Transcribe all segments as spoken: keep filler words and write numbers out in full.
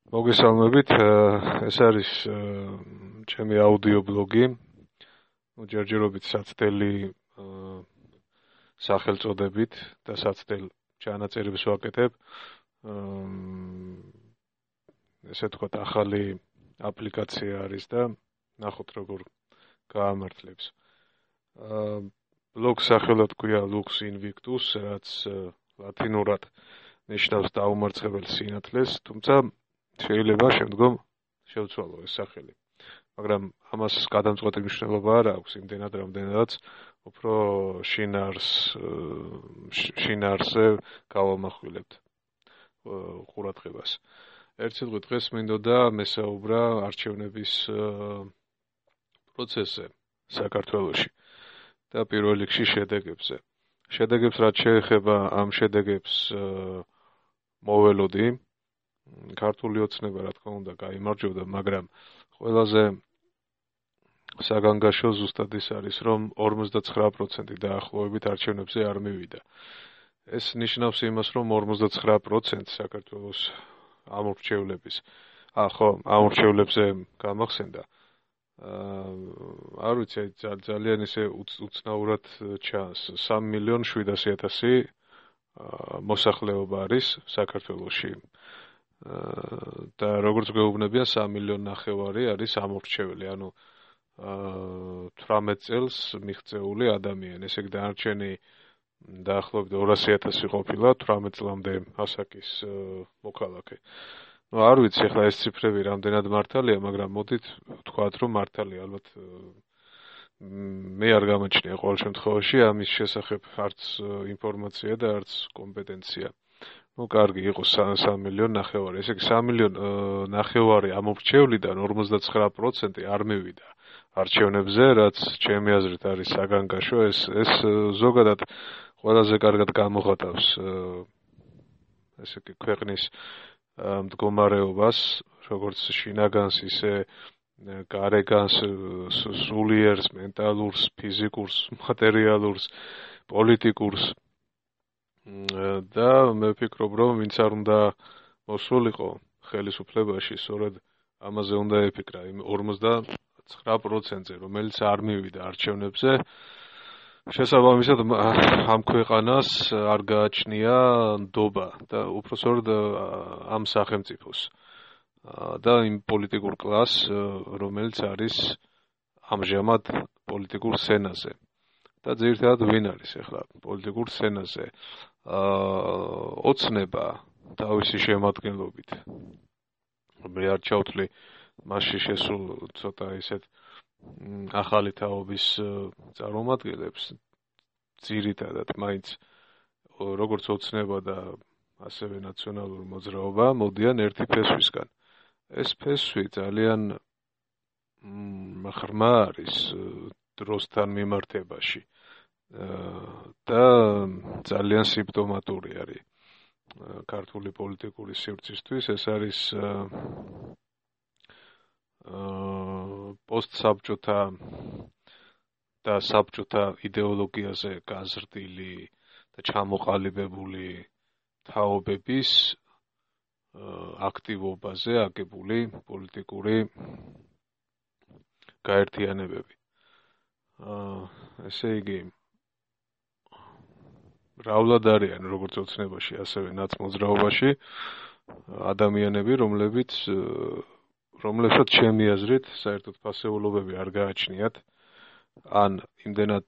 მოგესალმებით, ეს არის ჩემი აუდიო ბლოგი. ჯერჯერობით საცდელი სახელწოდებით და საცდელ ჩანაწერებს ვაკეთებ. ესე თქვათ, ახალი აპლიკაცია არის და ნახოთ როგორ გაამართლებს. ბლოგს სახელად ქვია Lux Invictus, რაც ლათინურად ნიშნავს დაუმარცხებელ სინათლეს, თუმცა შეიძლება შემდგომ შევცვალო ეს სახელი. მაგრამ ამას გადამწყვეტი მნიშვნელობა არ აქვს, იმდენად რამდენადაც უფრო შინაარს შინაარსზე გავამახვილებთ ყურადღებას. ერთ სიტყვით დღეს მინდოდა მესაუბრა არჩევნების პროცესზე საქართველოში და პირველ რიგში შედეგებზე. შედეგებს რაც შეეხება ამ შედეგებს მოველოდი ქართული ოცნება რა თქმა უნდა გაიმარჯვებდა, მაგრამ ყველაზე საგანგაშო ზუსტად ის არის, რომ ორმოცდაცხრა პროცენტი დაახლოებით არჩევნებზე არ მივიდა. ეს ნიშნავს იმას, რომ ორმოცდაცხრა პროცენტი საქართველოს ამორჩევლების, ა ხო, ამორჩევლებზე გამახსენდა. არ ვიცი, ძალიან ისე უცნაურად ჩანს, სამი მილიონი შვიდასი ათასი მოსახლეობა არის საქართველოში. და როგორც გვეუბნებიან, სამი მილიონი ნახევარი არის ამორჩეული, ანუ თვრამეტ წელს მიღწეული ადამიანი. ესე იგი დანარჩენი დაახლოებით ორასი ათასი ყოფილა თვრამეტ წლამდე ასაკის მოქალაქე. ნუ არ ვიცი ახლა ეს ციფრები რამდენად მართალია, მაგრამ მოდით ვთქვათ, რომ მართალია, ალბათ მე არ გამაჩნია ყოველ შემთხვევაში ამის შესახებ არც ინფორმაცია და არც კომპეტენცია. Ну, კარგი, იყო სამი მილიონი ნახევარი. ესე იგი სამი მილიონი ნახევარი ამორჩევლიდან ორმოცდაცხრა პროცენტი არ მივიდა არჩევნებზე, რაც ჩემი აზრით არის საგანგაშო. ეს ეს ზოგადად ყველაზე კარგად გამოხატავს ესე იგი ქვეყნის მდგომარეობას, როგორც შინაგანს, ისე გარეგანს, სულიერს, მენტალურს, ფიზიკურს, მატერიალურს, პოლიტიკურს. და მე ვფიქრობ, რომ ვინც არ უნდა მოსულიყო ხელისუფლებაში, სწორედ ამაზე უნდა ეფიქრა, იმ ორმოცდაცხრა პროცენტზე, რომელიც არ მივიდა არჩევნებზე. შესაბამისად, ამ ქვეყანას არ გააჩნია ნდობა და უпроსოროდ ამ სახელმწიფოს და იმ პოლიტიკურ კლასს, რომელიც არის ამჟამად პოლიტიკურ სცენაზე. და ძირითადად ვინ არის ახლა პოლიტიკურ სცენაზე? ოცნება თავისი შემადგენლობით. მე არ ჩავთვლი მასში შესულ ცოტა ისეთ ახალი თაობის წარმომადგენლებს, ძირითადად მაინც როგორც ოცნება და ასევე ნაციონალური მოძრაობა მოდიან ერთი ფესვისგან. ეს ფესვი ძალიან ღრმა არის დროსთან მიმართებაში და ძალიან სიმპტომატური არის ქართული პოლიტიკური სივრცისთვის. ეს არის პოსტსაბჭოთა და საბჭოთა იდეოლოგიაზე გაზრდილი და ჩამოყალიბებული თაობების აქტივობაზე აგებული პოლიტიკური გაერთიანებები. ესე იგი, მრავლად არიან როგორც ოცნებაში, ასევე ნაცმოძრაობაში ადამიანები, რომლებიც რომლებსაც ჩემი აზრით საერთოდ ფასეულობები არ გააჩნიათ, ან იმდენად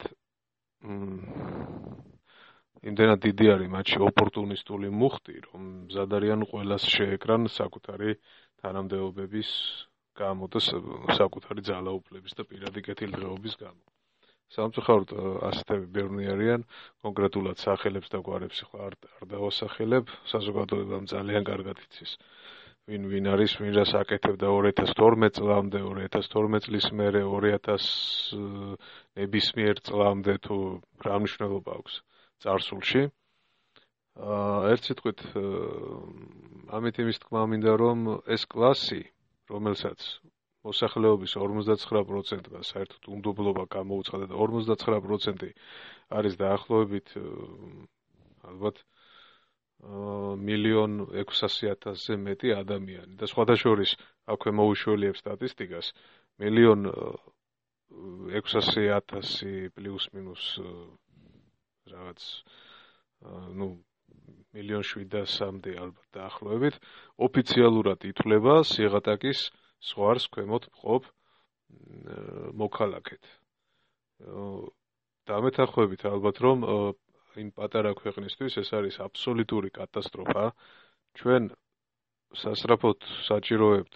იმდენად დიდი არის მათში ოპორტუნისტული მუხტი, რომ მზად არიან ყველას შეეკრან საკუთარი თანამდებობების გამო და საკუთარი ძალაუფლების და პირადი კეთილდღეობის გამო. სამწუხაროდ ასეთები ბევრი არიან, კონკრეტულად სახელებს და გვარებს ახლა არ დავასახელებ, საზოგადოებამ ძალიან კარგად იცის. ვინ ვინ არის, ვინ რას აკეთებდა ორი ათას თორმეტ წლამდე, ორი ათას თორმეტ წლის მერე, ორი ათას ნებისმიერ წლამდე თუ რა მნიშვნელობა აქვს წარსულში. ერთ სიტყვით, ამით იმის თქმა მინდა, რომ ეს კლასი, რომელსაც მოსახლეობის ორმოცდაცხრა პროცენტმა საერთოდ უნდობლობა გამოუცხადა და ორმოცდაცხრა პროცენტი არის დაახლოებით ალბათ მილიონ ექვსასი ათასზე მეტი ადამიანი და სხვათა შორის აქვე მოუშველიებ სტატისტიკას მილიონ ექვსასი ათასი პლუს მინუს რაღაც ну მილიონ შვიდასამდე ალბათ დაახლოებით ოფიციალურად ითვლება სიღატაკის ზღვარს ქვემოთ მყოფ მოქალაქედ. დამეთანხმებით ალბათ რომ იმ პატარა ქვეყნისთვის ეს არის აბსოლუტური კატასტროფა. ჩვენ სასწრაფოდ საჭიროებთ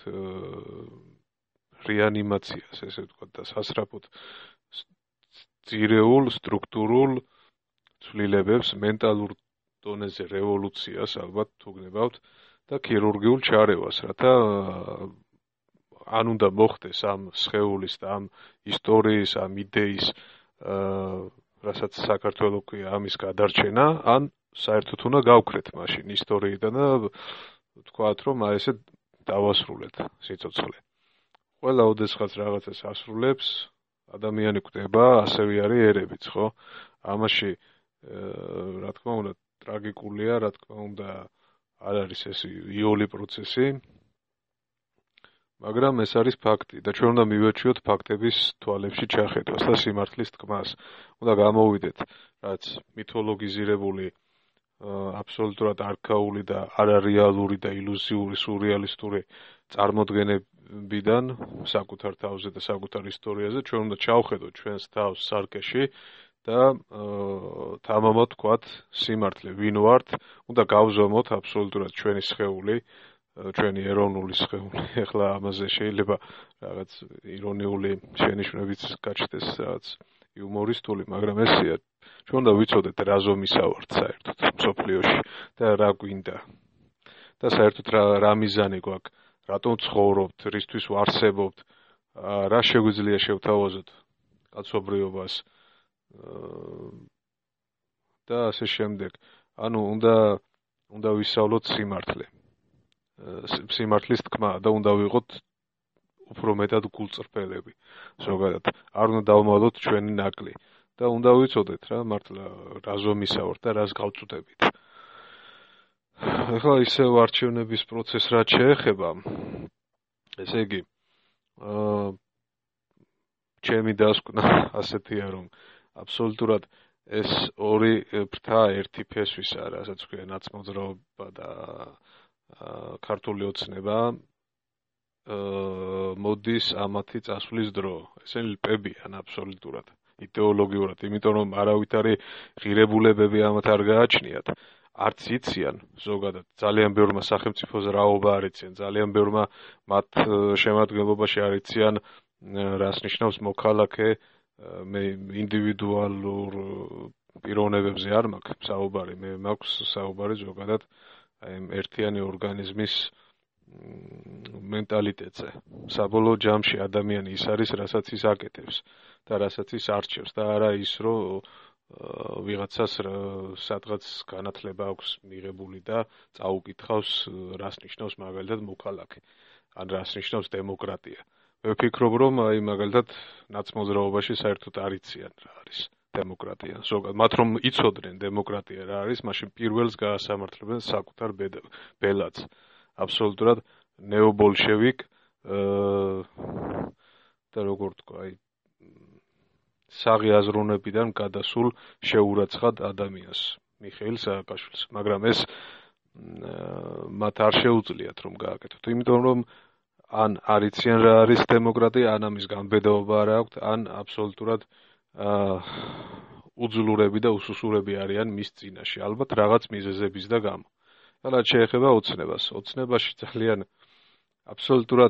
რეანიმაციას, ესე ვთქვათ, და სასწრაფოდ ძირეულ სტრუქტურულ ცვლილებებს, მენტალურ დონეზე რევოლუციას ალბათ თუ გნებავთ და ქირურგიულ ჩარევას, რათა ან უნდა მოხდეს ამ სხეულის და ამ ისტორიის, ამ იდეის, რასაც საქართველოს ქვია ამის გადარჩენა, ან საერთოდ უნდა გავქრეთ მაშინ ისტორიიდან და ვთქვათ, რომ აი ესე დავასრულეთ სიცოცხლე. ყველა ოდესღაც რაღაცას ასრულებს, ადამიანი კვდება, ასევე არის ერებიც, ხო? ამაში რა თქმა უნდა ტრაგიკულია, რა თქმა უნდა არ არის ეს იოლი პროცესი, მაგრამ ეს არის ფაქტი და ჩვენ უნდა მივაჩვიოთ ფაქტების თვალებში ჩახედვას და სიმართლის თქმას. უნდა გამოვიდეთ, რაც მითოლოგიზირებული, აბსოლუტურად არქაული და არარეალური და ილუზიური, სურეალისტური წარმოდგენებიდან საკუთარ თავზე და საკუთარ ისტორიაზე ჩვენ უნდა ჩავხედოთ ჩვენს თავს სარკეში და თამამად ვთქვათ სიმართლე ვინ ვართ, უნდა გავზომოთ აბსოლუტურად ჩვენი სხეული, ჩვენი ეროვნული სხეული. ეხლა ამაზე შეიძლება რაღაც ირონიული შენიშვნებიც გაჩნდეს, რაღაც იუმორისტული, მაგრამ ესეა. ჩვენ უნდა ვიცოდეთ რა ზომისა ვართ საერთოდ მსოფლიოში და რა გვინდა. და საერთოდ რა რა მიზანი გვაქვს, რატომ ცხოვრობთ, რისთვის ვარსებობთ, რა შეგვიძლია შევთავაზოთ კაცობრიობას და ასე შემდეგ. ანუ უნდა უნდა ვისწავლოთ სიმართლე. სიმართლის თქმა და უნდა ვიყოთ უფრო მეტად გულწრფელები. ზოგადად არ უნდა დავმალოთ ჩვენი ნაკლი და უნდა ვიცოდეთ რა მართლა რა ზომისა ვართ და რას გავწუდებით. ეხლა ისევ არჩევნების პროცესს რაც შეეხება, ესე იგი, აა ჩემი დასკვნა ასეთია, რომ აბსოლუტურად ეს ორი ფრთა ერთი ფესვისა, რასაც ქვია ნაცმოძრაობა და ქართული ოცნება, მოდის ამათი წასვლის დრო. ესენი ლპებიან აბსოლუტურად, იდეოლოგიურად, იმიტომ რომ არავითარი ღირებულებები ამათ არ გააჩნიათ. არც იციან ზოგადად ძალიან ბევრმა სახელმწიფოზე რაობა არ იციან, ძალიან ბევრმა მათ შემადგენლობაში არ იციან რას ნიშნავს მოქალაქე, მე ინდივიდუალურ პიროვნებებზე არ მაქვს საუბარი, მე მაქვს საუბარი ზოგადად აი ერთიანი ორგანიზმის მენტალიტეტზე. საბოლოო ჯამში ადამიანი ის არის, რასაც ის აკეთებს და რასაც ის არჩევს და არა ის, რომ ვიღაცას სადღაც განათლება აქვს მიღებული და წაუკითხავს რას ნიშნავს მაგალითად მოქალაქე ან რას ნიშნავს დემოკრატია. მე ვფიქრობ, რომ აი მაგალითად ნაცმოძრაობაში საერთოდ არ იციან რა არის დემოკრატია. ზოგადად მათ რომ იცოდნენ დემოკრატია რა არის, მაშინ პირველს გაასამართლებენ საკუთარ ბელადს. აბსოლუტურად ნეობოლშევიკ და როგორ თქვა, აი საღი აზროვნებიდან გადასულ შეურაცხად ადამიანს, მიხეილ სააკაშვილს, მაგრამ ეს მათ არ შეუძლიათ რომ გააკეთოთ, იმიტომ რომ ან არ იციან რა არის დემოკრატია, ან ამის განბედაობა არ აქვთ, ან აბსოლუტურად უძლურები და უსუსურები არიან მის წინაშე, ალბათ რაღაც მიზეზების და გამო. და რაც შეეხება ოცნებას, ოცნებაში ძალიან აბსოლუტურად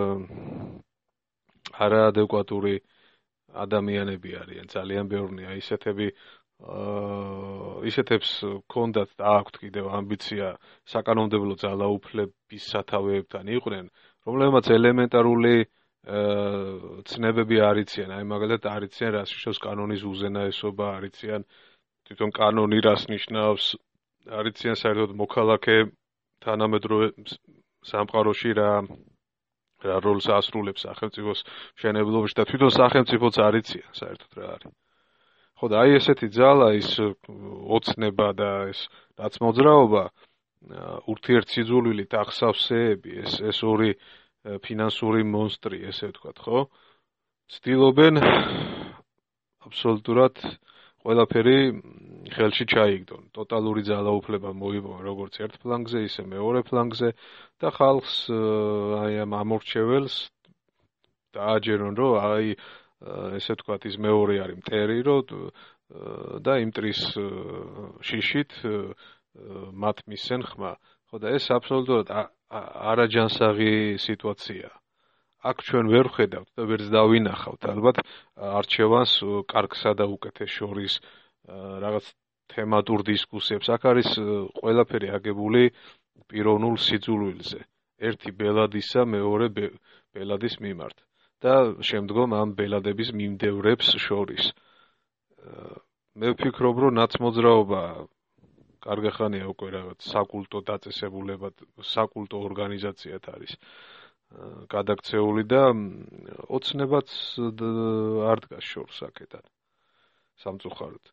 არაადეკვატური ადამიანები არიან, ძალიან ბევრია ისეთები, ისეთებს ჰქონდათ და აქვთ კიდევ ამბიცია საკანონმდებლო ძალაუფლების სათავეებთან იყვნენ, რომლებმაც ელემენტარული ცნებები არ იციან, აი მაგალითად არ იციან რას ნიშნავს კანონის უზენაესობა, არ იციან თვითონ კანონი რას ნიშნავს, არ იციან საერთოდ მოქალაქე თანამედროვე სამყაროში რა რა როლს ასრულებს სახელმწიფოს მშენებლობაში და თვითონ სახელმწიფოც არ იციან საერთოდ რა არის. ხო და აი ესეთი ძალა, ის ოცნება და ეს რაც მოძრაობა ურთიერთსიძულვილი ტახსავსეები, ეს ეს ორი ფინანსური მონსტრი, ესე ვთქვათ, ხო? ცდილობენ აბსოლუტურად ყველაფერი ხელში ჩაიგდონ. ტოტალური ძალაუფლება მოიპოვონ როგორც ერთ ფლანგზე, ისე მეორე ფლანგზე და ხალხს აი ამ ამორჩეველს დააჯერონ, რომ აი ესე ვთქვათ, ის მეორე არის მტერი, რომ და იმ მტრის შიშით მათ მისცენ ხმა. ხო და ეს აბსოლუტურად არაჯანსაღი სიტუაციაა. აქ ჩვენ ვერ ვხედავთ და ვერც დავინახავთ ალბათ არჩევანს კარგსა და უკეთეს შორის რაღაც თემატურ დისკუსიებს. აქ არის ყველაფერი აგებული პიროვნულ სიძულვილზე. ერთი ბელადისა, მეორე ბელადის მიმართ და შემდგომ ამ ბელადების მიმდევრებს შორის. მე ვფიქრობ, რომ ნაცმოძრაობა კარგი ხანია უკვე რაღაც საკულტო დაწესებულებად, საკულტო ორგანიზაციად არის გადაქცეული და ოცნებაც არ დგას შორს აქედან სამწუხაროდ.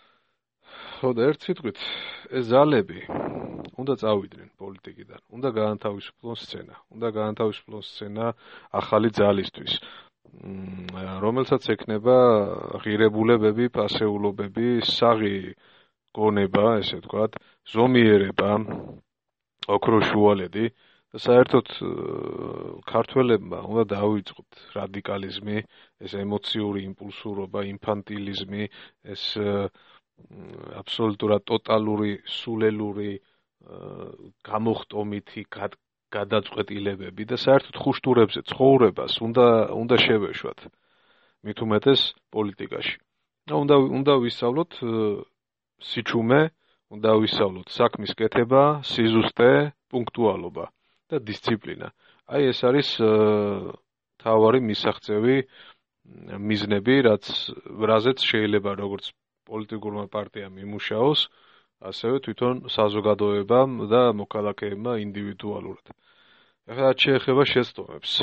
ხო და ერთ სიტყვით, ეს ძალები უნდა წავიდნენ პოლიტიკიდან, უნდა გაანთავისუფლონ სცენა, უნდა გაანთავისუფლონ სცენა ახალი ძალისთვის, რომელსაც ექნება ღირებულებები, პასეულობები, საღი გონება, ესე ვთქვათ, ზომიერება, ოქროშუალედი და საერთოდ ქართველებმა უნდა დაუიწყოთ რადიკალიზმი, ეს ემოციური იმპულსურობა, ინფანტილიზმი, ეს აბსოლუტურად ტოტალური, სულელური, გამოხტომითი გადაწყვეტილებები და საერთოდ ხუშტურებზე ცხოვრებას უნდა უნდა შევეშვათ. მით უმეტეს პოლიტიკაში. და უნდა უნდა ვისწავლოთ სიჩუმე, უნდა ვისწავლოთ საქმის კეთება, სიზუსტე, პუნქტუალობა და დისციპლინა. აი ეს არის თავარი მისაღწევი მიზნები, რაც რაზეც შეიძლება როგორც პოლიტიკურმა პარტიამ იმუშაოს, ასევე თვითონ საზოგადოებამ და მოქალაქეებმა ინდივიდუალურად. ახლა შეეხება შეცდომებს.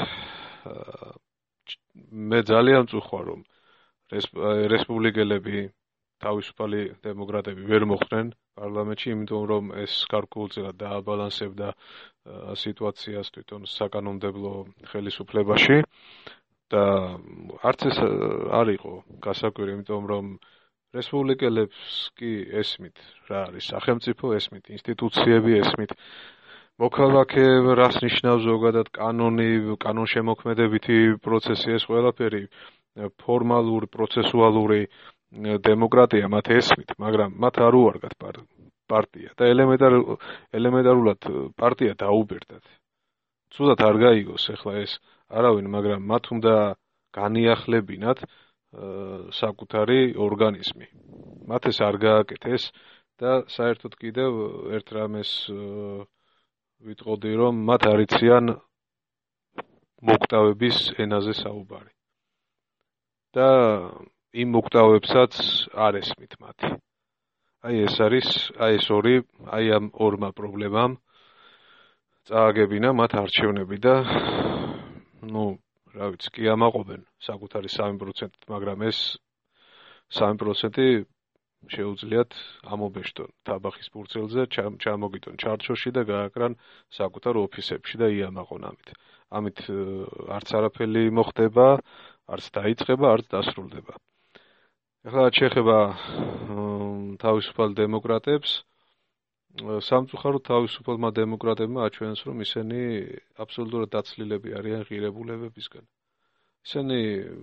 მე ძალიან მწუხარ, რომ რესპუბლიკელები თავისუფალი დემოკრატები ვერ მოხვდნენ პარლამენტში, იმიტომ რომ ეს გარკვეულწილად დააბალანსებდა სიტუაციას თვითონ საკანონმდებლო ხელისუფლებაში და არც ეს არ იყო გასაკვირი, იმიტომ რომ რესპუბლიკელებს კი ესმით რა არის სახელმწიფო, ესმით ინსტიტუციები, ესმით მოქალაქეები, რას ნიშნავს ზოგადად კანონი, კანონშემოქმედებითი პროცესი, ეს ყველაფერი ფორმალური, პროცესუალური დემოკრატია მათ ესმით, მაგრამ მათ არ უარგათ პარტია და ელემენტარულად პარტია დაუბერდათ. ცუდად არ გაიგოს ახლა ეს არავინ, მაგრამ მათ უნდა განიახლებინათ საკუთარი ორგანიზმი. მათ ეს არ გააკეთეს და საერთოდ კიდევ ერთ რამეს ვიტყოდი, რომ მათ არ იციან მოკვდავების ენაზე საუბარი. და იმ მოკვდავებსაც არ ესმით მათი. აი ეს არის, აი ეს ორი, აი ამ ორმა პრობლემამ წააგებინა მათ არჩევნები და ნუ რა ვიცი, კი ამაყობენ საკუთარი სამი პროცენტით, მაგრამ ეს სამი პროცენტი შეუძლიათ ამობეშტონ თაბახის ფურცელზე, ჩამოგიტონ ჩარჩოში და გააკრან საკუთარ ოფისებში და იამაყონ ამით. ამით არც არაფერი მოხდება, არც დაიწყება, არც დასრულდება. ახლა შეეხება თავისუფალ დემოკრატებს, სამწუხაროდ თავისუფალმა დემოკრატებმა აჩვენეს, რომ ისინი აბსოლუტურად დაცლილები არიან ღირებულებებისგან. ისინი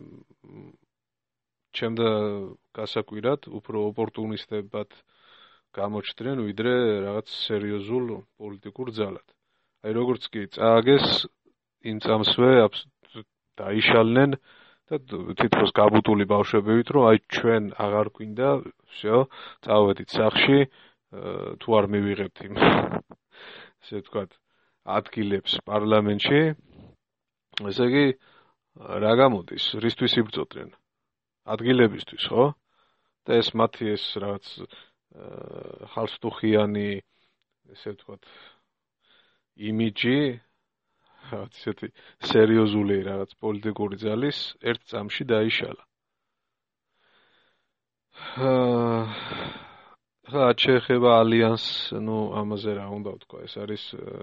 ჩემდა გასაკვირად უფრო ოპორტუნისტებად გამოჩნდნენ, ვიდრე რაღაც სერიოზულ პოლიტიკურ ძალად. აი როგორც კი წააგეს იმ წამსვე დაიშალნენ და თითქოს გაბუტული ბავშვებივით, რომ აი ჩვენ აღარ გვინდა, всё, წავედით სახში, თუ არ მივიღებთ იმ ესე ვთქვათ, ადგილებს პარლამენტში, ესე იგი რა გამოდის, რისთვის იბრძოდნენ? ადგილებისთვის, ხო? და ეს მათი ეს რაღაც ხალხსტუხიანი, ესე ვთქვათ, იმიჯი, რაღაც ისეთი სერიოზული რაღაც პოლიტიკური ძალის ერთ წამში დაიშალა. ხა შეეხება ალიანს, ну, ამაზე რა უნდა ვთქვა, ეს არის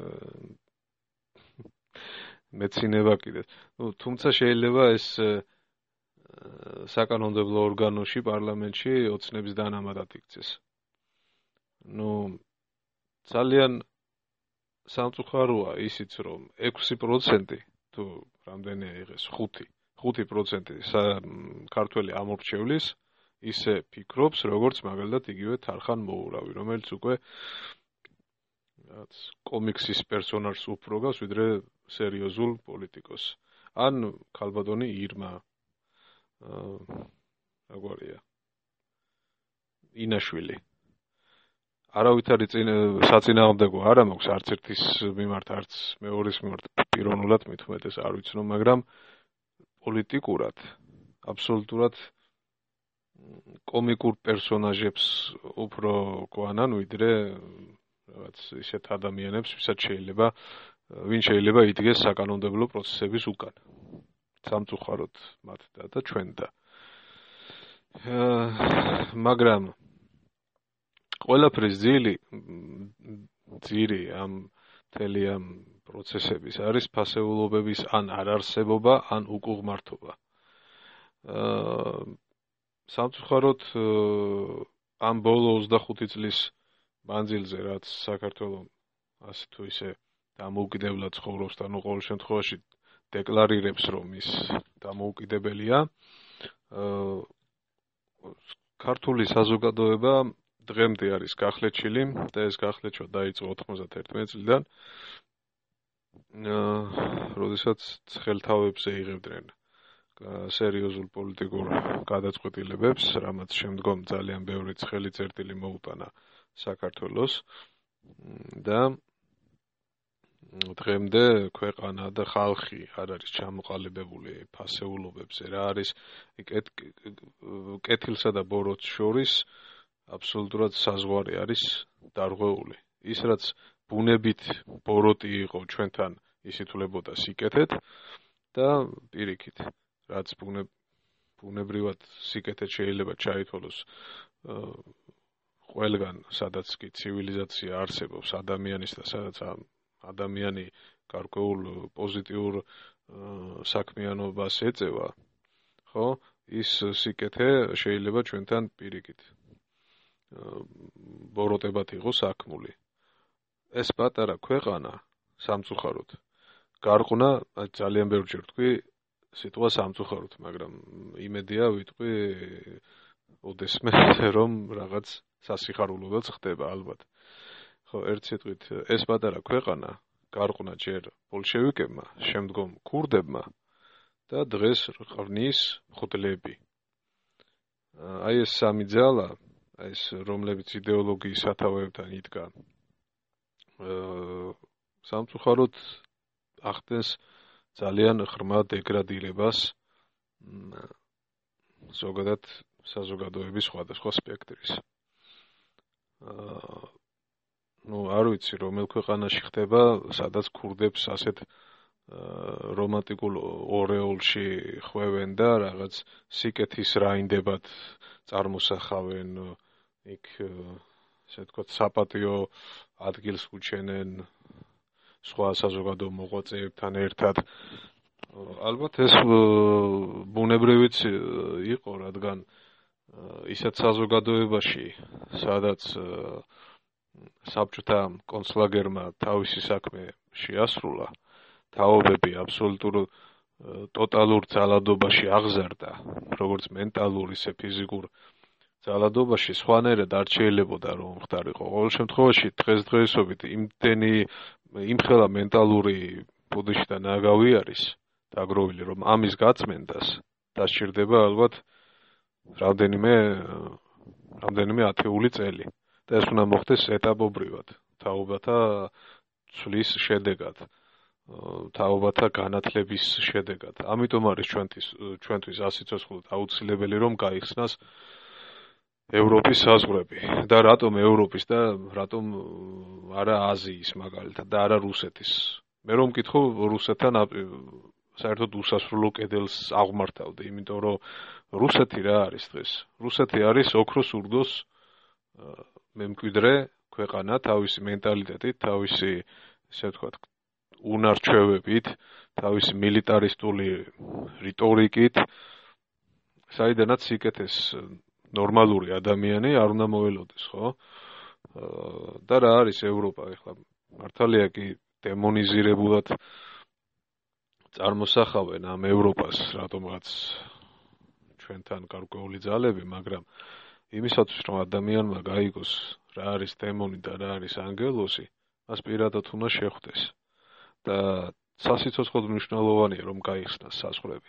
მეცინება კიდე. ну, თუმცა შეიძლება ეს საკანონმდებლო ორგანოში, პარლამენტში ოცნების დანამატად იქცეს. ну, ძალიან სამწუხაროა ისიც, რომ ექვსი პროცენტი თუ რამდენია იღეს, ხუთი, ხუთი პროცენტი ქართველი ამორჩევლის ისე ფიქრობს, როგორც მაგალითად იგივე თარხან მოურავი, რომელიც უკვე რაც კომიქსის პერსონაჟს უფრო გავს, ვიდრე სერიოზულ პოლიტიკოს. ან ქალბატონი ირმა აგვარია ინაშვილი. არავითარი საწინააღმდეგო არა მაქვს არც ერთის მიმართ, არც მეორის მიმართ პიროვნულად მithumetes არ ვიცნო, მაგრამ პოლიტიკურად აბსოლუტურად კომიკურ პერსონაჟებს უფრო გვანან, ვიდრე რაღაც ისეთ ადამიანებს, ვისაც შეიძლება ვინ შეიძლება იდგეს საკანონმდებლო პროცესების უკან. სამწუხაროდ მათ და ჩვენ და მაგრამ ყველაფრის ძილი ძირი ამ მთელი ამ პროცესების არის ფასეულობების ან არარსებობა, ან უკუღმართობა. სამწუხაროდ ამ ბოლო ოცდახუთი წლის მანძილზე, რაც საქართველოს ასე თუ ისე დამოუკიდებლად ცხოვრობს და ნუ ყოველ შემთხვევაში დეკლარირებს, რომ ის დამოუკიდებელია, ქართული საზოგადოება დღემდე არის გახლეჩილი და ეს გახლეჩვა დაიწყო ოთხმოცდაერთმეტი წლიდან, როდესაც ცხელთავებზე იღებდნენ სერიოზულ პოლიტიკურ გადაწყვეტილებებს, რამაც შემდგომ ძალიან ბევრი ცხელი წერტილი მოუტანა საქართველოს და დღემდე ქვეყანა და ხალხი არ არის ჩამოყალიბებული ფასეულობებზე, რა არის კეთილსა და ბოროტს შორის აბსოლუტურად საზღვარი არის დარღვეული. ის რაც ბუნებით ბოროტი იყო ჩვენთან, ის ითვლებოდა სიკეთეთ და პირიქით, რაც ბუნებრივად სიკეთეთ შეიძლება ჩაითვალოს ყველგან, სადაც კი ცივილიზაცია არსებობს ადამიანის და სადაც ადამიანი გარკვეულ პოზიტიურ საქმიანობას ეწევა, ხო? ის სიკეთე შეიძლება ჩვენთან პირიქით ბოროტებად იყოს საქმული. ეს პატარა ქვეყანა სამწუხაროდ გარყნა, ძალიან ბევრჯერ ვთქვი სიტყვა სამწუხაროდ, მაგრამ იმედია ვიტყვი ოდესმე რომ რაღაც სასიხარულოდაც ხდება ალბათ. ხო, ერთ სიტყვით, ეს პატარა ქვეყანა გარყნა ჯერ ბოლშევიკებმა, შემდგომ ქურდებმა და დღეს ყრნის მღვდლები. აი ეს სამი ძალა, ეს რომლებიც იდეოლოგიის სათავეებთან იდგა, სამწუხაროდ ახდენს ძალიან ღრმა დეგრადირებას ზოგადად საზოგადოების სხვადასხვა სპექტრის. ну, არ ვიცი, რომელ ქვეყანაში ხდება, სადაც ქურდებს ასეთ რომანტიკულ ორეოლში ხვევენ და რაღაც სიკეთის რაინდებად წარმოსახავენ, იქ ესე ვთქვათ, საპატიო ადგილს უჩენენ სხვა საზოგადო მოღვაწეებთან ერთად. ალბათ ეს ბუნებრივიც იყო, რადგან ისეთ საზოგადოებაში, სადაც საბჭოთა კონცლაგერმა თავისი საქმე შეასრულა, თაობები აბსოლუტურ ტოტალურ ძალადობაში აღზარდა, როგორც მენტალურ, ისე ფიზიკურ ძალადობაში, სხვანაირად არ შეიძლებოდა რომ ხდარიყო. ყოველ შემთხვევაში დღესდღეობით იმდენი იმხელა მენტალური ბუდიში და ნაგავი არის დაგროვილი, რომ ამის გაწმენდას დასჭირდება ალბათ რამდენიმე რამდენიმე ათეული წელი. და ეს უნდა მოხდეს ეტაპობრივად, თაობათა ცვლის შედეგად, თაობათა განათლების შედეგად. ამიტომ არის ჩვენთვის ჩვენთვის ასი ცოცხლად აუცილებელი, რომ გაიხსნას ევროპის საზღვრები. და რატომ ევროპის და რატომ არა აზიის მაგალითად და არა რუსეთის. მე რომ მკითხო, რუსეთთან საერთოდ უსასრულო კედელს აღმართავდი, იმიტომ რომ რუსეთი რა არის დღეს? რუსეთი არის ოქროს ურდოს მემკვიდრე ქვეყანა თავისი მენტალიტეტით, თავისი, ესე ვთქვათ, უნარ-ჩვევებით, თავისი მილიტარისტული რიტორიკით, საიდანაც სიკეთეს ნორმალური ადამიანი არ უნდა მოელოდეს, ხო? და რა არის ევროპა ეხლა? მართალია კი დემონიზირებულად წარმოსახავენ ამ ევროპას რატომღაც ჩვენთან გარკვეული ძალები, მაგრამ იმისათვის რომ ადამიანმა გაიგოს რა არის დემონი და რა არის ანგელოზი, მას პირადად უნდა შეხვდეს. და სასიცოცხლოდ მნიშვნელოვანია რომ გაიხსნას საზღვრები.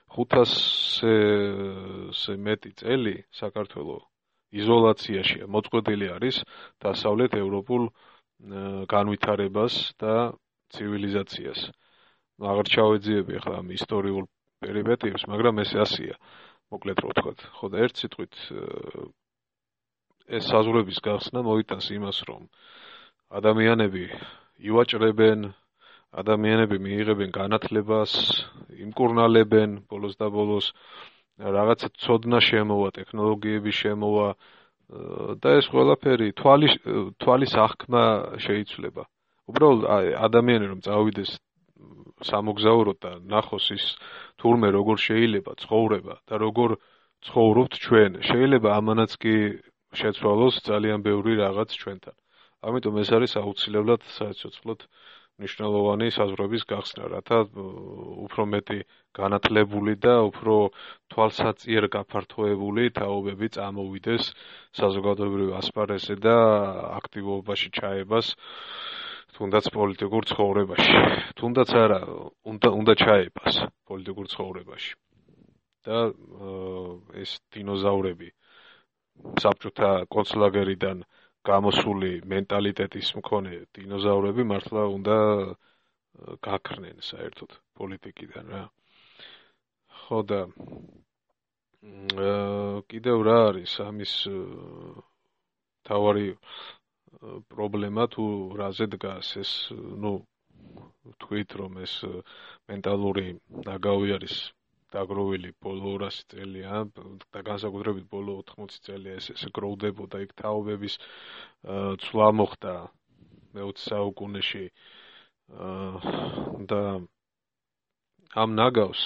ხუთასზე მეტი წელი საქართველოს იზოლაციაშია, მოწყვეტილი არის დასავლეთ ევროპულ განვითარებას და ცივილიზაციას. აღარ ჩავეძიები ახლა ამ ისტორიულ პერიპეტიებს, მაგრამ ეს ასია, მოკლედ რო ვთქვათ. ხო და ერთ სიტყვით ეს საზღვრების გახსნა მოიტანს იმას, რომ ადამიანები ივაჭრებენ, ადამიანები მიიღებენ განათლებას, იმკურნალებენ, ბოლოს და ბოლოს რაღაცა ცოდნა შემოვა, ტექნოლოგიები შემოვა და ეს ყველაფერი თვალის თვალის აღქმა შეიცვლება. უბრალოდ ადამიანი რომ წავიდეს სამოგზაუროდ და ნახოს ის თურმე როგორ შეიძლება ცხოვრება და როგორ ცხოვრობთ ჩვენ, შეიძლება ამანაც კი შეცვალოს ძალიან ბევრი რაღაც ჩვენთან. ამიტომ ეს არის აუცილებლად საცოცხლოდ მნიშვნელოვანი საზღვრების გახსნა, რათა უფრო მეტი განათლებული და უფრო თვალსაწიერ გაფართოებული თაობები წამოვიდეს საზოგადოებრივ ასპარეზზე და აქტივობაში ჩაებას თუნდაც პოლიტიკურ ცხოვრებაში. თუნდაც არა, უნდა უნდა ჩაებას პოლიტიკურ ცხოვრებაში. და ეს დინოზავრები საბჭოთა კონცლაგერიდან გამოსული მენტალიტეტის მქონე დინოზავრები მართლა უნდა გაქრნენ საერთოდ პოლიტიკიდან რა. ხო და კიდევ რა არის ამის თავარი პრობლემა თუ რაზე დგას ეს, ну, თქვით რომ ეს მენტალური ნაგავი არის დაგროვილი ბოლო ორასი წელია და განსაკუთრებით ბოლო ოთხმოცი წელია ეს ეს გროვდებოდა იქ თაობების ცვლა მოხდა მეოცე საუკუნეში და ამ ნაგავს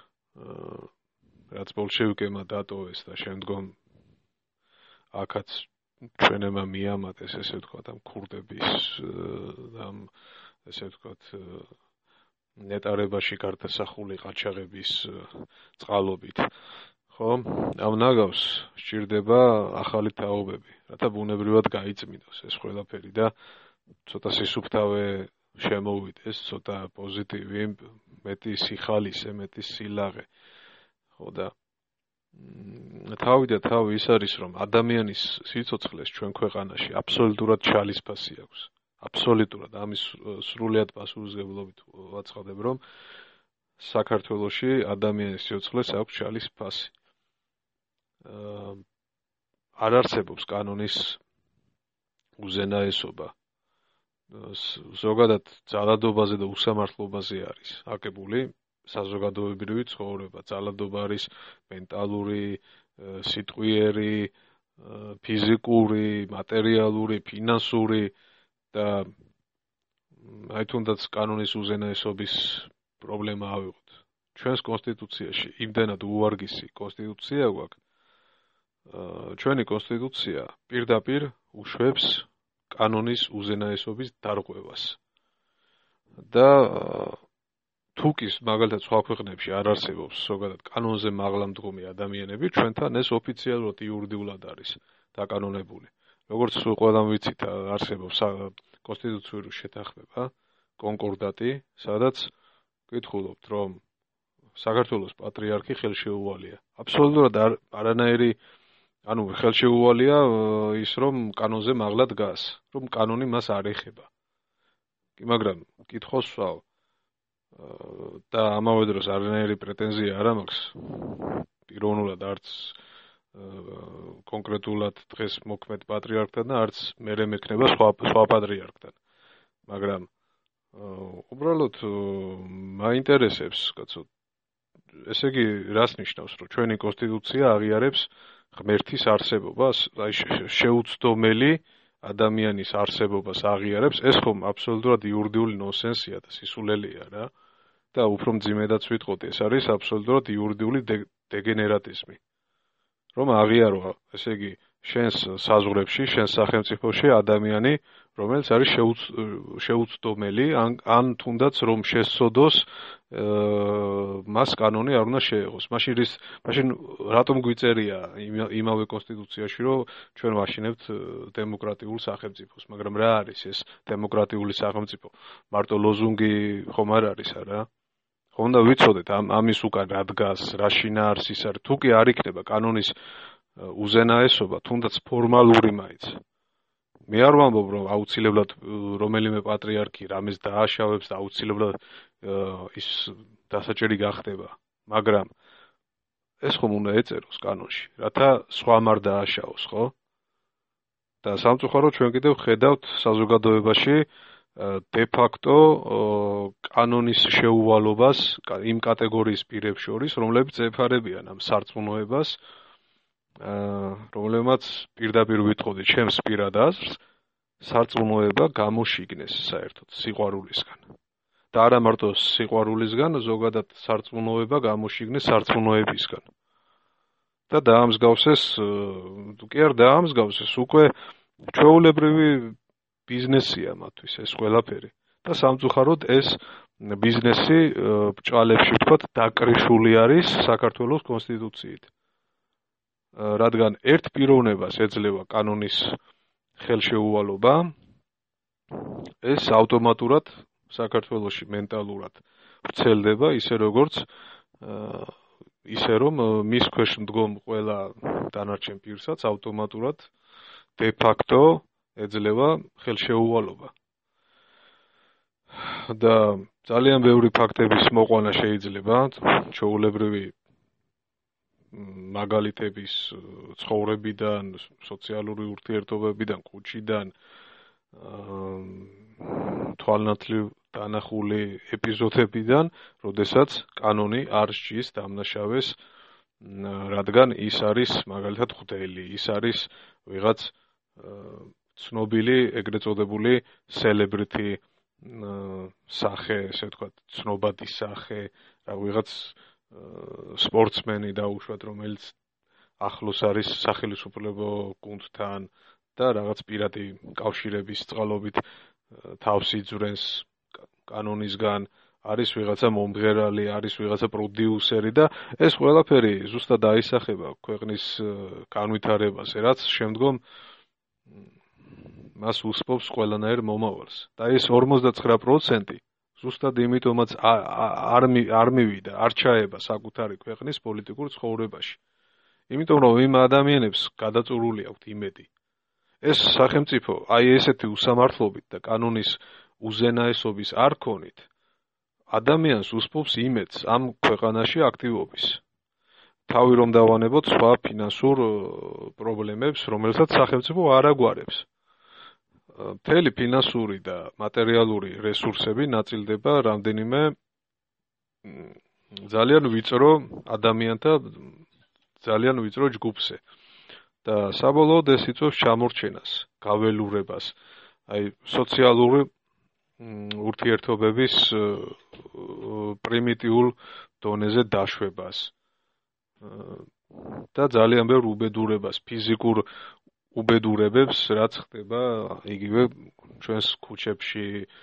რაც ბოლშევიკებმა დატოვეს და შემდგომ აქაც ჩვენებმა მიამატეს ესე ვთქვათ ამ ქურდების ამ ესე ვთქვათ ნეტარებაში გარდასახული ყაჩაღების წყალობით. ხო, ამ ნაგავს სჭირდება ახალი თაობები, რათა ბუნებრივად გაიწმინდოს ეს ყველაფერი და ცოტა სისუფთავე შემოვიდეს, ცოტა პოზიტივი, მეტი სიხალისე, მეტი სილაღე. ხო და თავი და თავი ის არის, რომ ადამიანის სიცოცხლეს ჩვენ ქვეყანაში აბსოლუტურად ჩალისფასი აქვს. აბსოლუტურად ამის სრულიად პასუხისმგებლობით ვაცხადებ, რომ საქართველოში ადამიანის სიცოცხლეს აქვს ჩალისფასი. არ არსებობს კანონის უზენაესობა. ზოგადად ძალადობაზე და უსამართლობაზე არის აგებული საზოგადოებრივი ცხოვრება. ძალადობა არის მენტალური, სიტყვიერი, ფიზიკური, მატერიალური, ფინანსური და აი თუნდაც კანონის უზენაესობის პრობლემა ავიღოთ. ჩვენს კონსტიტუციაში იმდენად უვარგისი კონსტიტუცია გვაქვს. ჩვენი კონსტიტუცია პირდაპირ უშვებს კანონის უზენაესობის დარღვევას. და თუკის მაგალითად სხვა ქვეყნებში არ არსებობს ზოგადად კანონზე მაღლა მდგომი ადამიანები, ჩვენთან ეს ოფიციალურად იურიდიულად არის დაკანონებული. როგორც ყველამ ვიცით, არსებობს კონსტიტუციური შეთანხმება, კონკორდატი, სადაც გითხულობთ, რომ საქართველოს პატრიარქი ხელშეუვალია. აბსოლუტურად არანაირი, ანუ ხელშეუვალია ის, რომ კანონზე მაღლა დგას, რომ კანონი მას არ ეხება. მაგრამ კითხავს ვსვავ და ამავე დროს არანაირი პრეტენზია არ მაქვს პიროვნულად არც კონკრეტულად დღეს მოქმედ პატრიარქთან და არც მერე მექნება სხვა სხვა პატრიარქთან. მაგრამ უბრალოდ მაინტერესებს, კაცო, ესე იგი რას ნიშნავს, რომ ჩვენი კონსტიტუცია აღიარებს ღმერთის არსებობას, აი შეუცდომელი ადამიანის არსებობას აღიარებს, ეს ხომ აბსოლუტურად იურიდიული ნონსენსია და სისულელეა რა. და უფრო მძიმედაც ვიტყოდი, ეს არის აბსოლუტურად იურიდიული დეგენერატიზმი. რომ აღიარო, ესე იგი, შენს საზღვრებში, შენს სახელმწიფოში ადამიანი, რომელიც არის შეუცდომელი, ან ან თუნდაც რომ შესწოდოს მას კანონი არ უნდა შეეღოს. მაშინ რის მაშინ რატომ გვიწერია იმავე კონსტიტუციაში, რომ ჩვენ ვაშინებთ დემოკრატიულ სახელმწიფოს, მაგრამ რა არის ეს დემოკრატიული სახელმწიფო? მარტო ლოზუნგი ხომ არ არის არა? ხომ უნდა ვიცოდეთ ამ ამის უკან რა დგას, რა შინაარსის არის, თუ კი არ იქნება კანონის უზენაესობა, თუნდაც ფორმალური მაინც. მე არ ვამბობ, რომ აუცილებლად რომელიმე პატრიარქი რამეს დააშავებს და აუცილებლად ის დასაჭერი გახდება, მაგრამ ეს ხომ უნდა ეწეროს კანონში, რათა სხვამ არ დააშავოს, ხო? და სამწუხაროდ ჩვენ კიდევ ხედავთ საზოგადოებაში de facto კანონის შეუვალობას იმ კატეგორიის პირებს შორის, რომლებიც ეფარებიან ამ სარწმუნოებას, რომლებმაც პირდაპირ ვიტყოდი ჩემს პირად აზრს, სარწმუნოება გამოშიგნეს საერთოდ სიყვარულისგან. და არა მარტო სიყვარულისგან, ზოგადად სარწმუნოება გამოშიგნეს სარწმუნოებისგან. და დაამსგავსეს, კი არ დაამსგავსეს, უკვე ჩვეულებრივი ბიზნესია მათთვის ეს ყველაფერი. და სამწუხაროდ ეს ბიზნესი ბჭყალებში ვთქვათ დაკრიშული არის საქართველოს კონსტიტუციით. რადგან ერთ პიროვნებას ეძლევა კანონის ხელშეუვალობა, ეს ავტომატურად საქართველოში მენტალურად ვრცელდება ისე როგორც ისე რომ მის ქვეშ მდგომ ყველა დანარჩენ პირსაც ავტომატურად de facto ეძლევა ხელშეუვალობა. და ძალიან ბევრი ფაქტების მოყვანა შეიძლება, ჩვეულებრივი მაგალითების ცხოვრებიდან, სოციალური ურთიერთობებიდან, კუჩიდან, თვალნათლივ დანახული ეპიზოდებიდან, როდესაც კანონი არ სჯის დამნაშავეს, რადგან ის არის მაგალითად ღვთელი, ის არის ვიღაც ცნობილი, ეგრეთ წოდებული celebrity სახე, ესე ვთქვათ, ცნობადი სახე, რა ვიღაც სპორტსმენი დაუშვათ, რომელიც ახლოს არის სახელმწიფო გუნდთან და რაღაც პირადი კავშირების წყალობით თავს იძვრენს კანონისგან, არის ვიღაცა მომღერალი, არის ვიღაცა პროდიუსერი და ეს ყველაფერი ზუსტად აისახება ქვეყნის განვითარებაზე, რაც შემდგომ მას უსპობს ყველანაირ მომავალს. და ეს ორმოცდაცხრა პროცენტი ზუსტად იმიტომაც არ არ მივიდა, არ ჩაება საკუთარი ქვეყნის პოლიტიკურ ცხოვრებაში. იმიტომ რომ იმ ადამიანებს გადაწურული აქვთ იმედი. ეს სახელმწიფო აი ესეთი უსამართლობით და კანონის უზენაესობის არ ქონით, ადამიანს უსპობს იმედს ამ ქვეყანაში აქტივობის. თავი რომ დავანებოთ სხვა ფინანსურ პრობლემებს, რომელსაც სახელმწიფო არ აგვარებს. მთელი ფინანსური და მატერიალური რესურსები ნაწილდება რამდენიმე ძალიან ვიწრო ადამიანთა ძალიან ვიწრო ჯგუფზე. და საბოლოოდ ეს იწვევს ჩამორჩენას, გაველურებას, აი სოციალური ურთიერთობების პრიმიტიულ დონეზე დაშვებას და ძალიან ბევრ უბედურებას, ფიზიკურ უბედურებებს, რაც ხდება იგივე ჩვენს ქუჩებში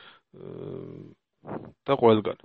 და ყველგან.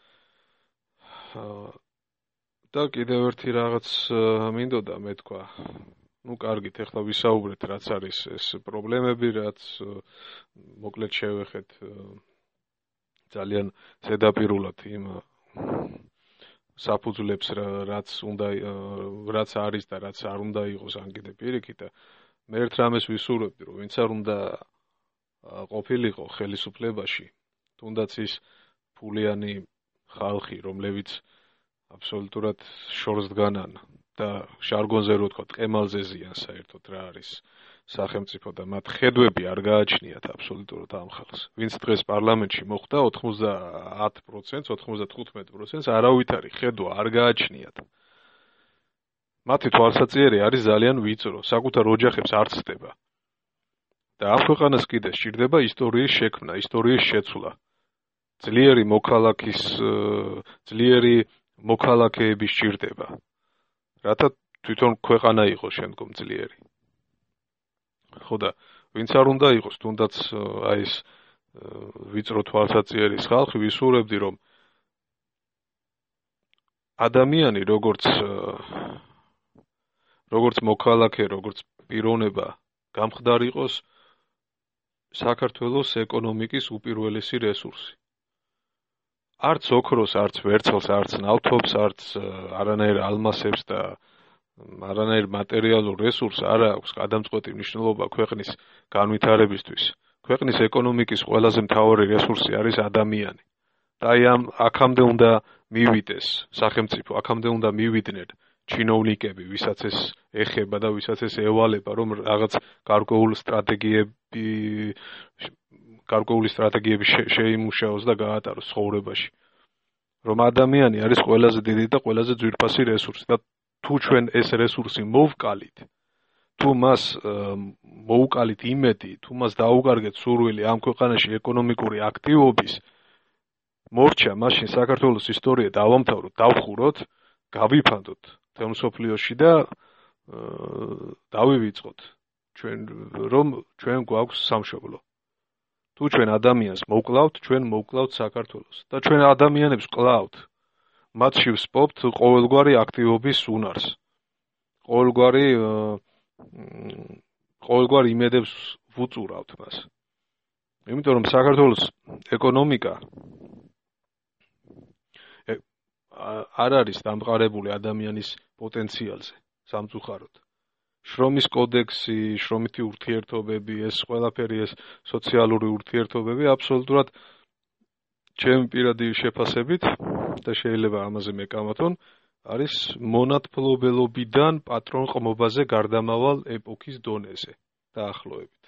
და კიდევ ერთი რაღაც მინდოდა მეთქვა. ну, კარგით, ახლა ვისაუბრეთ, რაც არის ეს პრობლემები, რაც მოკლედ შევეხეთ ძალიან ზედაპირულად იმ საფუძვლებს, რაც უნდა რაც არის და რაც არ უნდა იყოს ან კიდე პირიქით და მე ერთ რამეს ვისურვებდი, რომ ვინც არ უნდა ყოფილიყო ხელისუფლებაში, თუნდაც ის ფულიანი ხალხი, რომლებიც აბსოლუტურად შორს დგანან და ჟარგონზე რო ვთქვათ, ყემალზე ზიან საერთოდ რა არის სახელმწიფო და მათ ხედვები არ გააჩნიათ აბსოლუტურად ამ ხალხს. ვინც დღეს პარლამენტში მოხვდა ოცდაათ პროცენტს, ოცდათხუთმეტ პროცენტს არავითარი ხედვა არ გააჩნიათ. მათი თვალსაჩინო არის ძალიან ვიწრო, საკუთარ ოჯახებს არ ცდება. და ამ ქვეყანას კიდე სჭირდება ისტორიის შექმნა, ისტორიის შეცვლა. ძლიერი მოქალაქის, ძლიერი მოქალაქეები სჭირდება. რათა თვითონ ქვეყანა იყოს შემდგომ ძლიერი. ხო და ვინც არ უნდა იყოს, თუნდაც აი ეს ვიწრო თვალსაჩინოს ხალხი ვისურვებდი, რომ ადამიანი როგორც როგორც მოქალაქე, როგორც პიროვნება გამხდარ იყოს საქართველოს ეკონომიკის უპირველესი რესურსი. არც ოქროს, არც ვერცხლს, არც ნავთობს, არც არანაირ ალმასებს და არანაირ მატერიალურ რესურსს არ აქვს გადამწყვეტი მნიშვნელობა ქვეყნის განვითარებისთვის. ქვეყნის ეკონომიკის ყველაზე მთავარი რესურსი არის ადამიანი. და აი ამ აქამდე უნდა მივიდეს სახელმწიფო, აქამდე უნდა მივიდნენ ჩინოვნიკები, ვისაც ეს ეხება და ვისაც ეს ევალება, რომ რაღაც გარკვეული სტრატეგიები გარკვეული სტრატეგიები შეიმუშაოს და გაატაროს ცხოვრებაში. რომ ადამიანი არის ყველაზე დიდი და ყველაზე ძვირფასი რესურსი და თუ ჩვენ ეს რესურსი მოვკალით, თუ მას მოუკალით იმედი, თუ მას დაუკარგეთ სურვილი ამ ქვეყანაში ეკონომიკური აქტივობის, მორჩა მაშინ საქართველოს ისტორია დავამთავროთ, დავხუროთ, გავიფანდოთ თემ სოფლიოში და დავივიწყოთ ჩვენ რომ ჩვენ გვაქვს სამშობლო. თუ ჩვენ ადამიანს მოვკლავთ, ჩვენ მოვკლავთ საქართველოს და ჩვენ ადამიანებს ვკლავთ. მათში ვსპობთ ყოველგვარი აქტივობის უნარს. ყოველგვარი ყოველგვარ იმედებს ვუწურავთ მას. იმიტომ რომ საქართველოს ეკონომიკა არ არის დამყარებული ადამიანის პოტენციალზე, სამწუხაროდ. შრომის კოდექსი, შრომითი ურთიერთობები, ეს ყველაფერი, ეს სოციალური ურთიერთობები აბსოლუტურად ჩემი პირადი შეფასებით და შეიძლება ამაზე მეკამათონ, არის მონათფლობელობიდან პატრონყმობაზე გარდამავალ ეპოქის დონეზე დაახლოებით.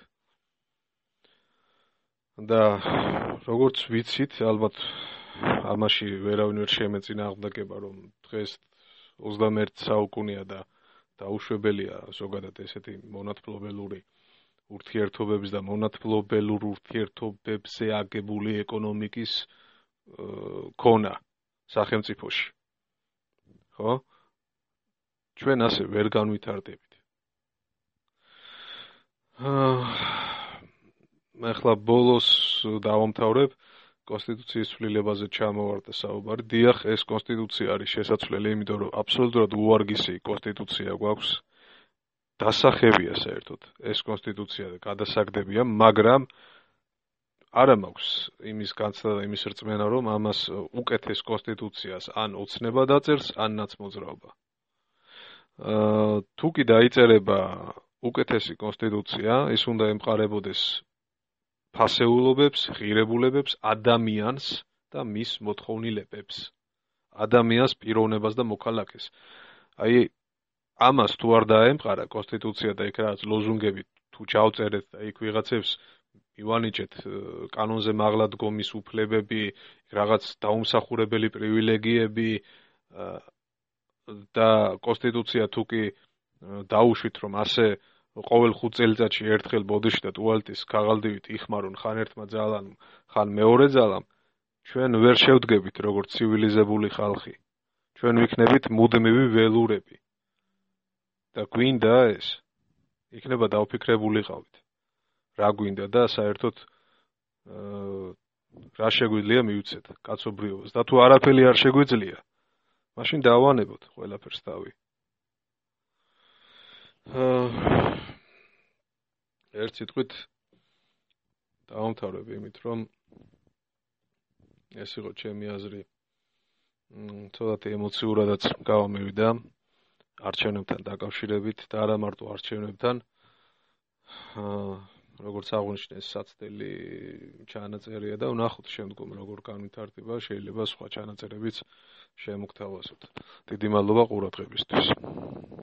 და როგორც ვიცით, ალბათ ამაში ვერავინ ვერ შემეწინააღმდეგება, რომ დღეს ოცდამეერთე საუკუნეა და დაუშვებელია ზოგადად ესეთი მონათფლობელური ურთიერთობების და მონათფლობელურ ურთიერთობებზე აგებული ეკონომიკის ქონა სახელმწიფოში. ხო? ჩვენ ასე ვერ განვითარდებით. მე ახლა ბოლოს დავამთავრებ კონსტიტუციის ცვლილებაზე ჩამოვარდა საუბარი. დიახ, ეს კონსტიტუცია არის შესაძლებელი, იმიტომ რომ აბსოლუტურად უვარგისი კონსტიტუცია გვაქვს. დასახებია საერთოდ ეს კონსტიტუცია და გადასაგდებია, მაგრამ არა მაქვს იმის განცდა და იმის რწმენა, რომ ამას უკეთეს კონსტიტუციას ან ოცნება დაწერს, ან ნაცმოძრაობა. თუ კი დაიწერება უკეთესი კონსტიტუცია, ის უნდა ემყარებოდეს ფასეულობებს, ღირებულებებს, ადამიანს და მის მოთხოვნილებებს. ადამიანს, პიროვნებას და მოქალაქეს. აი ამას თუ არ დაემყარა კონსტიტუცია და იქ რაღაც ლოზუნგები თუ ჩავწერეთ და იქ ვიღაცებს მივანიჭეთ კანონზე მაღლა დგომის უფლებები, რაღაც დაუმსახურებელი პრივილეგიები და კონსტიტუცია თუ კი დაუშვით, რომ ასე ყოველ ხუთ წელიწადში ერთხელ ბოდიში და ტუალეტის ქაღალდივით იხმარონ ხან ერთმა ძალამ, ხან მეორე ძალამ, ჩვენ ვერ შევდგებით როგორც ცივილიზებული ხალხი. ჩვენ ვიქნებით მუდმივი ველურები. და გვინდა ეს, იქნება დავფიქრებულიყავით. რა გვინდა და საერთოდ რა შეგვიძლია მივცეთ კაცობრიობას და თუ არაფერი არ შეგვიძლია, მაშინ დავანებოთ ყველაფერს თავი. ერთ სიტყვით დავამთავრებ იმით, რომ ეს იყო ჩემი აზრი. ცოტათი ემოციურადაც გავამივიდა არჩევნებთან დაკავშირებით და არა მარტო არჩევნებთან. როგორც აღნიშნეს, საცდელი ჩანაწერია და ვნახოთ შემდგომ როგორ განვითარდება, შეიძლება სხვა ჩანაწერებიც შემოგთავაზოთ. დიდი მადლობა ყურადღებისთვის.